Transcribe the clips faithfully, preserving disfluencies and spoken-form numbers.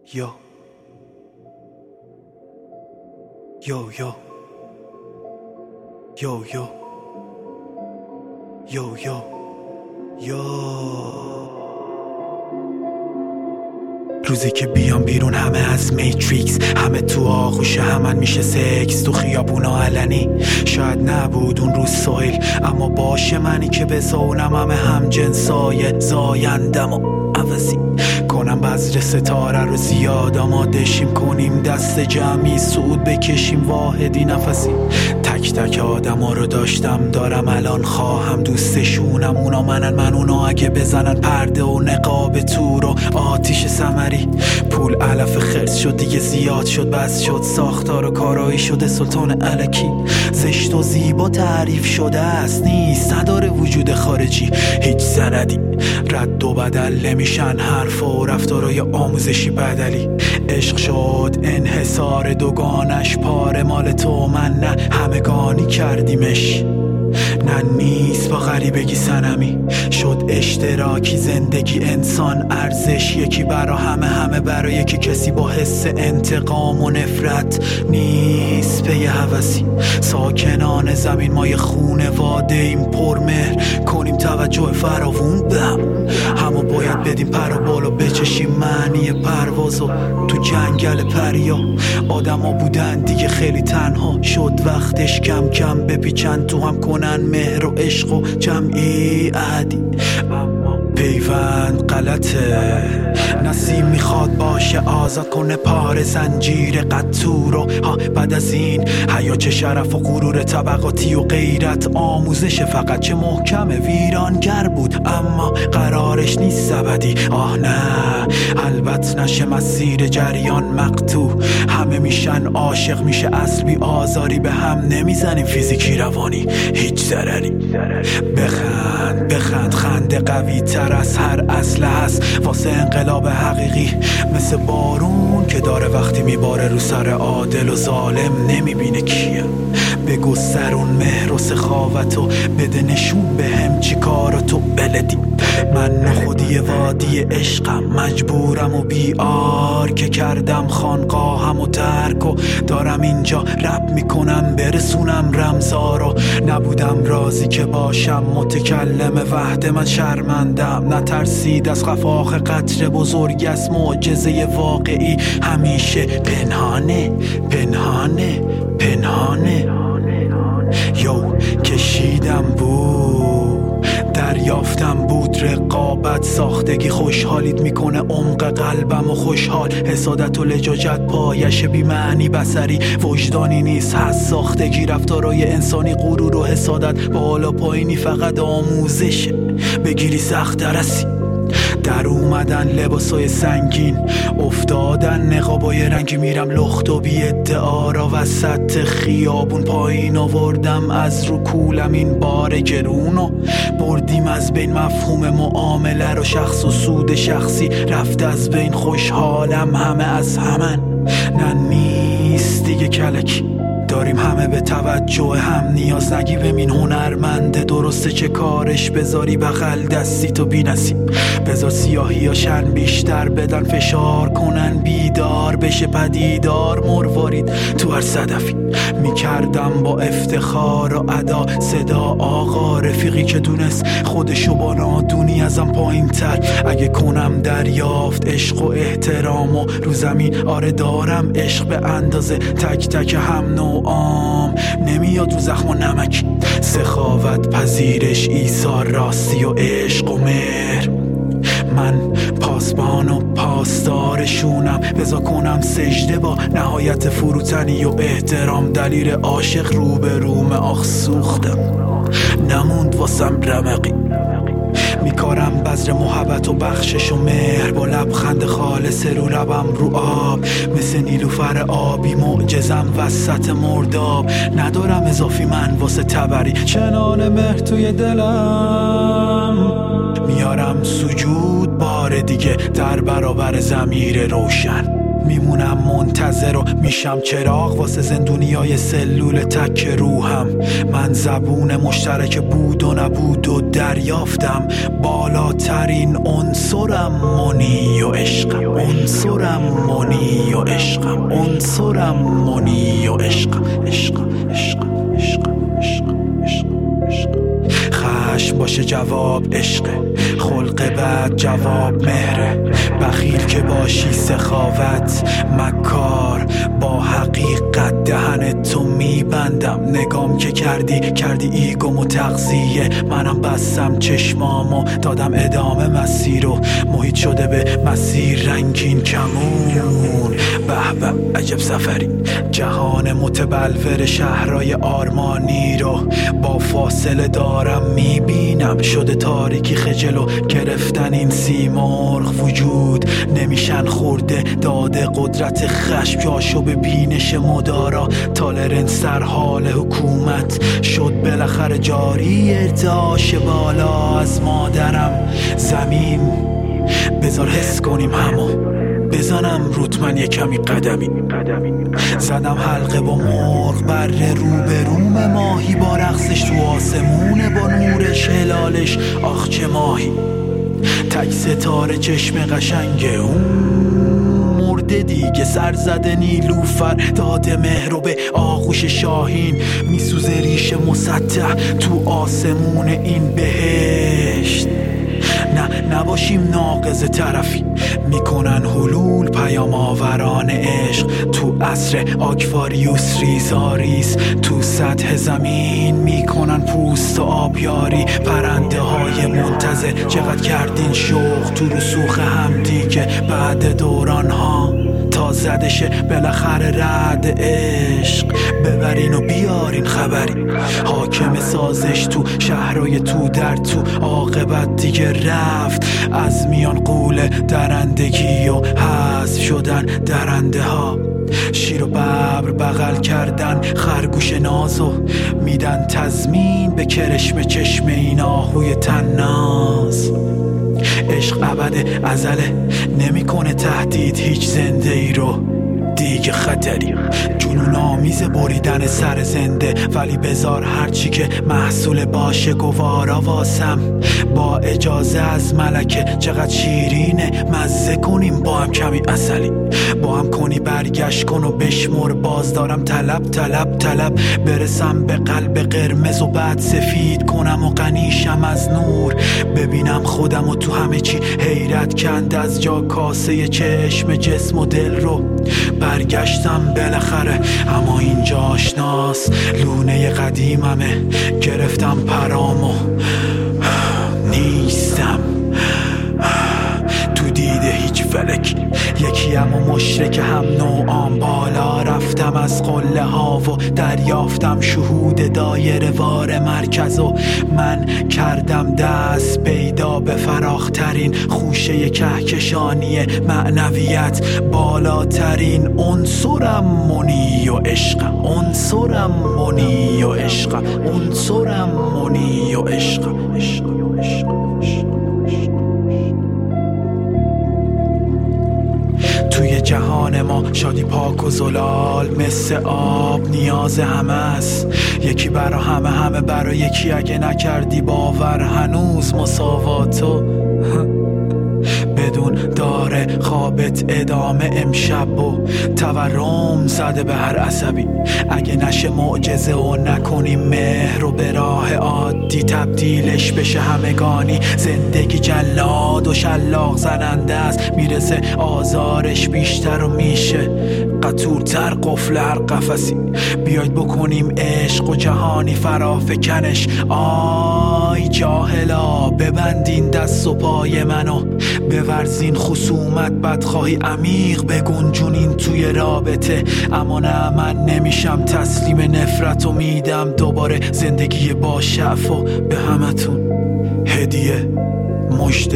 Yo Yo yo Yo yo Yo yo Yo روزی که بیام بیرون همه از میتریکس، همه تو آغوش همن میشه سکس، تو خیابونا علنی. شاید نبود اون روز سایل، اما باشه منی که بزونم همه هم جنسای زایندم و عوضی کنم بذر ستاره رو زیاد آمادشیم کنیم، دست جمعی صعود بکشیم واحدی نفسی. تک تک آدم ها رو داشتم دارم الان خواهم دوستشونم، اونا منن من اونا، اگه بزنن پرده و نقاب تور و آتیش سمری. پول علف خرس شد دیگه زیاد شد، بس شد ساختار و کارایی شده سلطان الکی. زشت و زیبا تعریف شده است، نیست نداره وجود خارجی، هیچ سندی رد و بدل نمیشن حرف و رفتارای آموزشی بدلی. عشق شد انحصار دوگانش، پاره مال تو من نه همگانی کردیمش. نه نیست با غریبگی سنمی شد اشتراکی زندگی انسان ارزش، یکی برا همه همه برا یکی، کسی با حس انتقام و نفرت نیست به یه هوسی. ساکنان زمین ما یه خونواده ایم پرمهر، کنیم توجه فراوون به هم، همو باید بدیم پر و بالا بچشیم معنی پروازو. تو جنگل پریا آدم ها بودن دیگه خیلی تنها شد وقتش، کم کم بپیچن تو هم کنن مهر و عشق و جمعی عهدی. پیوند غلطه، نسیم میخواد باشه آزاد کنه پاره زنجیر قطور و ها. بعد از این حیا چه شرف و غرور طبقاتی و غیرت آموزش، فقط چه محکمه ویرانگر بود اما قرارش نیست ابدی. آه نه البته نشه مسیر جریان مقطوع، همه میشن عاشق میشه اصل بی آزاری، به هم نمیزنیم فیزیکی روانی هیچ ضرری. بخند بخند خنده قوی تر از هر اصل هست واسه انقلاب حقیقی، مثل بارون که داره وقتی میباره رو سر عادل و ظالم نمیبینه کیه. بگو سرون مهر و سخاوت و بده نشون به هم چی کارو تو بلدی. من نخودی وادی عشقم مجبورم و بیار که کردم خانقاهم و ترک و دارم اینجا رپ میکنم برسونم رمزارو. نبودم راضی که باشم متکلم وحد، من شرمندم نترسید از خفاق قطر بزرگ از معجزه واقعی، همیشه پنهانه پنهانه پنهانه. یو کشیدم بود دریافتم بود رقابت ساختگی، خوشحالیت میکنه عمق قلبم و خوشحال. حسادت و لجاجت پایش بی معنی بصری، وجدانی نیست هست ساختگی رفتارای انسانی. غرور و حسادت بالا پایینی فقط آموزشه، بگیری سخت درسی. در اومدن لباسای سنگین، افتادن نقابای رنگی، میرم لخت و بی ادعا را وسط خیابون پایین آوردم از رو کولم این بار گرونو. بردیم از بین مفهوم معامله رو، شخص و سود شخصی رفت از بین، خوشحالم همه از همن. نه نیست دیگه کلکی، داریم همه به توجه هم نیاز، نگی ببین هنرمنده درسته چه کارش بذاری بغل دستی تو بی نصیب. بذار سیاهی یا شن بیشتر بدن فشار کنن بیدار بشه پدیدار مروارید تو هر صدفی. میکردم با افتخار و ادا صدا آقا رفیقی که دونست خودشو با نادونی ازم پایین تر. اگه کنم دریافت عشق و احترام و رو زمین آره دارم عشق به اندازه تک تک هم نوعام، نمیاد رو زخم و نمک. سخاوت پذیرش ایثار راستی و عشق و مهر، من پاسبان و پاسدارشونم. بذار کنم سجده با نهایت فروتنی و احترام، دلیل عاشق رو به روم آخ سوختم نموند واسم رمقی. میکارم بذر محبت و بخشش و مهر با لبخند خالص رو لبم رو آب، مثل نیلوفر آبی معجزم وسط مرداب. ندارم اضافی من واسه تبری، چنان مهر توی دلم میارم سجود بار دیگه در برابر ضمیر روشن. میمونم منتظر و میشم چراغ واسه زندونیای سلول تک روحم. من زبون مشترک بود و نبود و دریافتم بالاترین عنصرم منی و عشقم. عنصرم منی و عشقم. عنصرم منی و عشقم. عشقم عشقم عشقم عشقم عشقم. خشم باشه جواب عشقه، خلق بد جواب مهره. بخیل که باشی سخاوت، مکار با حقیقت دهن تو میبندم. نگام که کردی کردی ایگوم و تغذیه، منم بستم چشمامو دادم ادامه مسیر و محیط شده به مسیر رنگین کمون. به به عجب سفری، جهان متبلور شهرهای آرمانی رو با فاصله دارم میبینم. شده تاریکی خجل و گرفتن این سیمرغ وجود نمیشن خورده. داده قدرت خشم جاشو به بینش مدارا. تالرنس در حال حکومت شد بالاخره جاری. ارتعاش بالا از مادرم زمین، بذار حس کنیم همو بزنم رود من یه کمی قدمی. زدم حلقه با مرغ بر روبروم ماهی با رقصش تو آسمونه با نورش هلالش. آخ چه ماهی تک ستاره چشم قشنگه اون مرده دیگه. سر زده نیلوفر داده مهر و به آغوش شاهین میسوزه ریش مسطح تو آسمون این بهشت. نه نباشیم ناقض طرفی، میکنن حلول پیام آوران عشق تو عصر آکواریوس ریزاریز. تو سطح زمین میکنن پوست و آبیاری. پرنده های منتظر چقدر کردین شوق تو رسوخ هم دیگه. بعد دوران ها تا زدشه بالاخره رد عشق. ببرین و بیارین خبری، حاکم سازش تو شهرهای تو در تو. عاقبت دیگه رفت از میان قول درندگی و حذف شدن درنده ها. شیر و ببر بغل کردن خرگوش نازو میدن تضمین به کرشم چشم این آهوی تناز. عشق ابد ازله نمیکنه تهدید هیچ زنده ای رو دیگه. خطری جنون آمیز بریدن سر زنده، ولی بذار هرچی که محصول باشه گوارا واسم. با اجازه از ملکه چقدر شیرینه، مزه کنیم با هم کمی عسلی. با هم کنی برگشت کن و بشمر، باز دارم طلب طلب طلب. برسم به قلب قرمز و بعد سفید کنم و غنیشم از نور. ببینم خودم و تو همه چی حیرت کند از جا کاسه چشم جسم و دل رو. برگشتم بالاخره اما اینجا آشناس. لونه قدیممه گرفتم پرامو نیستم تو دیده هیچ فلک. یکی هم و مشرک هم نوعام بالا رفتم از قله ها و دریافتم شهود دایره وار مرکز. و من کردم دست پیدا به فراخترین خوشه کهکشانی معنویت. بالاترین عنصرم منی و عشقم. عنصرم منی و عشقم. عنصرم منی و عشقم. عشقم عشقم توی جهان ما شادی پاک و زلال مثل آب نیاز همه است. یکی برا همه همه برا یکی. اگه نکردی باور هنوز مساواتو بدون داره خوابت ادامه امشب و تورم زده به هر عصبی. اگه نشه معجزه و نکنیم مهر و به راه عادی تبدیلش بشه همگانی. زندگی جلاد و شلاق زننده است، میرسه آزارش بیشتر و میشه قطورتر قفل هر قفسی. بیاید بکنیم عشق و جهانی فرافکنش. آی جاهلا ببندین دست و پای منو، بورزین خصومت بدخواهی عمیق بگنجونین توی رابطه. اما نه من نمیشم تسلیم نفرت و میدم دوباره زندگی با شعف و به همتون هدیه مژده.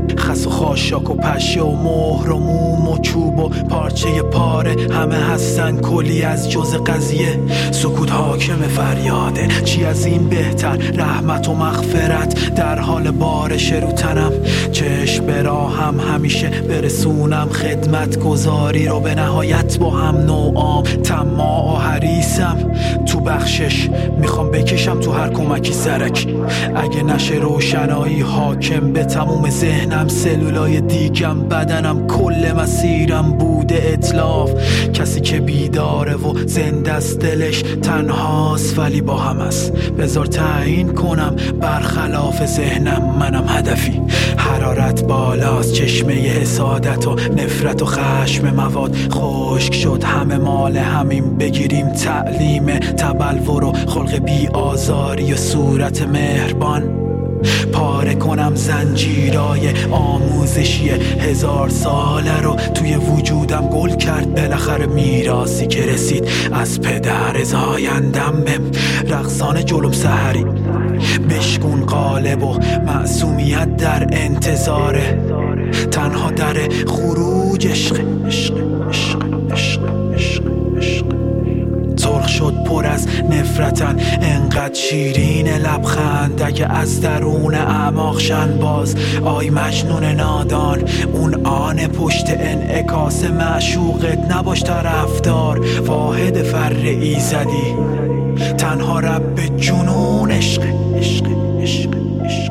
خس و خاشاک و پشه و مهر و موم و چوب و پارچه پاره همه هستن کلی از جز قضیه. سکوت حاکم فریاده، چی از این بهتر؟ رحمت و مغفرت در حال بارش رو تنم. چشم به راهم همیشه برسونم خدمت گذاری رو به نهایت با هم نوعام. طماع و حریصم تو بخشش، میخوام بکشم تو هر کمکی سرک. اگه نشه روشنایی حاکم به تموم ذهنم، سلولای دیگم بدنم کل مسیرم بوده اتلاف. کسی که بیداره و زنده است دلش تنهاست ولی با هم است. بذار تعیین کنم برخلاف ذهنم منم هدفی. حرارت بالاست، چشمه حسادت و نفرت و خشم مواد خشک شد. همه مال همین بگیریم تعلیم تبلور و خلق بی آزاری و صورت مهربان. پاره کنم زنجیرای آموزشی هزار ساله رو توی وجودم گل کرد بالاخره میراثی که رسید از پدر زایندم. بهم رقصان جلوم سحری بشکون قالب و معصومیت در انتظاره. تنها در خروج عشق عشق عشق عشق عشق عشق سرخ شد پر از نفرتن انقدر شیرین لبخند. اگه از درون اعماق شن باز آی مجنون نادان، اون آن پشت انعکاس معشوقت نباش طرفدار. واحد فر ایزدی تنها رب جنون عشق عشق عشق عشق.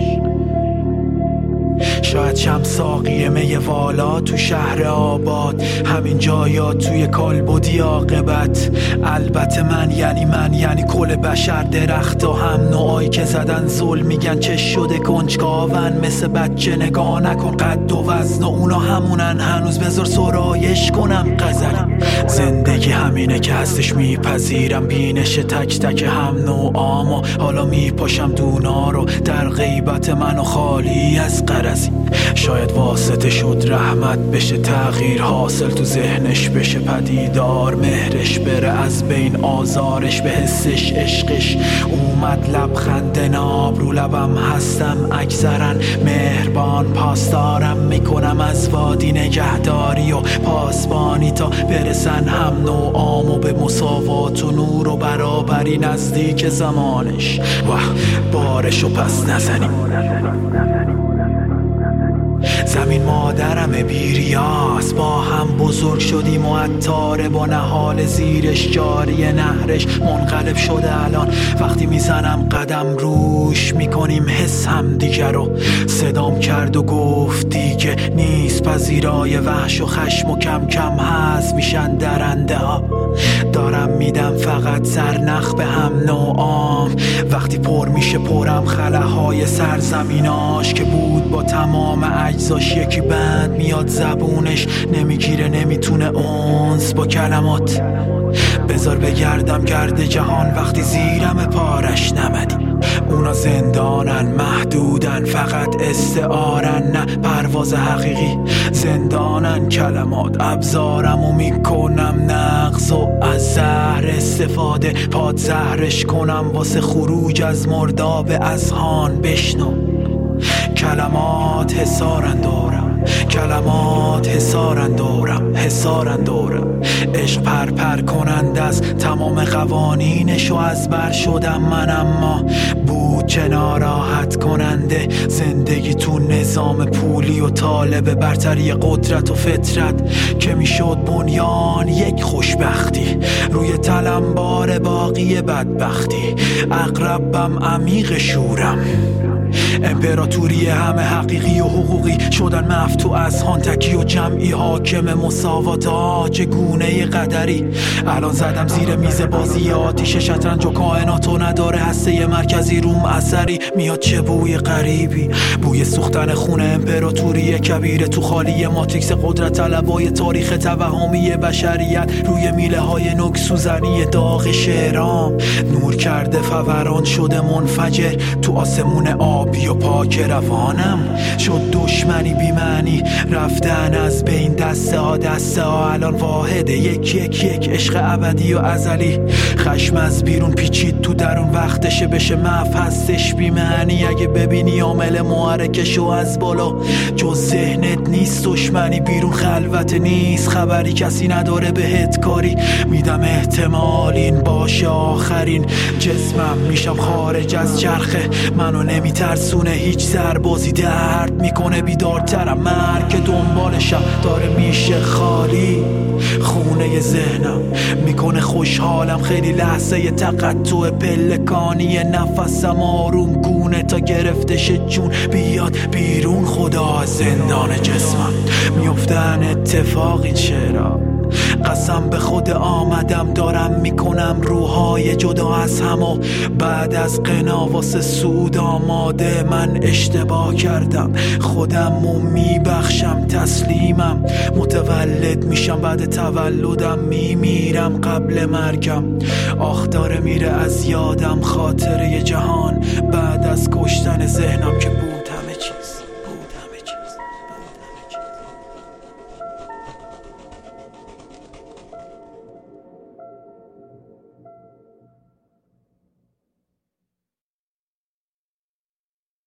شاید شم ساقی می والا تو شهر آباد، همین جایا توی کالبدی عاقبت. البته من یعنی من یعنی کل بشر، درخت و هم نوعایی که زدن ظلم میگن چه شده کنجکاون مثل بچه نگاه نکن قد و وزن و اونا همونن هنوز. بذار سرایش کنم غزلی. زندگی همینه که هستش میپذیرم بینش تک تک هم نوعام و حالا میپاشم دونا رو در غیبت منو خالی از غرضی. شاید واسطه شد رحمت بشه تغییر حاصل تو ذهنش بشه پدیدار. مهرش بره از بین آزارش به حسش عشقش اومد لبخند ناب رو لبم هستم اکثرا مهربان. پاسدارم میکنم از وادی نگهداری و پاسبانی تا برسن هم نوعام و به مساوات و نور و برابری نزدیک زمانش. وح بارشو پس نزنیم. زمین مادرم بیریاست، با هم بزرگ شدیم و عطاره با نهال زیرش جاری نهرش منقلب شده. الان وقتی میزنم قدم روش میکنیم حس هم دیگر رو. صدام کرد و گفت دیگه نیست پذیرای وحش و خشم و کم کم هست میشن درنده ها. دارم میدم فقط سرنخ به هم نوعام. وقتی پر میشه پرم خلاهای سرزمیناش که بود با تمام اجزاش یکی بند میاد زبونش نمیگیره نمیتونه اونس با کلمات. بذار بگردم گرد جهان وقتی زیرم پارش نمدی. اونا زندانن محدودن فقط استعارن نه پرواز حقیقی. زندانن کلمات ابزارم و میکنم نقص و از زهر استفاده پاد زهرش کنم واسه خروج از مرداب اذهان. بشنو کلمات حسارن دورم، کلمات حسارن دورم، حسارن دورم. عشق پر پر کنند از تمام قوانینش و از بر شدم من، اما بود چه ناراحت کننده زندگی تو نظام پولی و طالب برتری قدرت و فطرت که میشد بنیان یک خوشبختی روی تلمبار باقی بدبختی. اقربم عمیق شورم، امپراتوری همه حقیقی و حقوقی شدن مفتو از هان تکی و جمعی حاکم مساوات. ها چگونه قدری الان زدم زیر میز بازی آتیش شطرنج و کائنات و نداره هسته مرکزی روم اثری. میاد چه بوی غریبی، بوی سوختن خون امپراتوری کبیره تو خالی ماتریکس قدرت طلبای تاریخ توهمی بشریت روی میله های نوک سوزنی داغ شهرام. نور کرده فوران شده منفجر تو آسمون آبی و پاک روانم شد دشمنی بی معنی رفتن از بین دسته ها دسته ها الان واحده یک یک یک عشق ابدی و ازلی خشم از بیرون پیچید تو درون وقتشه بشه محو هستش بی معنی اگه ببینی عامل محرکشو از بالا جز ذهنت نیست دشمنی بیرون خلوت نیست خبری کسی نداره بهت کاری میدم احتمال این باشه آخرین جسمم میشم خارج از چرخه منو نمیترسونه هیچ سربازی درد میکنه بیدارترم مرگ دنبالشم داره میشه خالی خونه ذهنم میکنه خوشحالم خیلی لحظه تقطع پلکانی نفسم آروم گونه تا گرفتش جون بیاد بیرون خدا از زندان جسمم میافتن اتفاق این شعرها قسم به خود آمدم دارم میکنم روحای جدا از هم و بعد از قناواس سود آماده من اشتباه کردم خودمو میبخشم تسلیمم متولد میشم بعد تولدم میمیرم قبل مرگم آخ داره میره از یادم خاطره جهان بعد از کشتن ذهنم که بود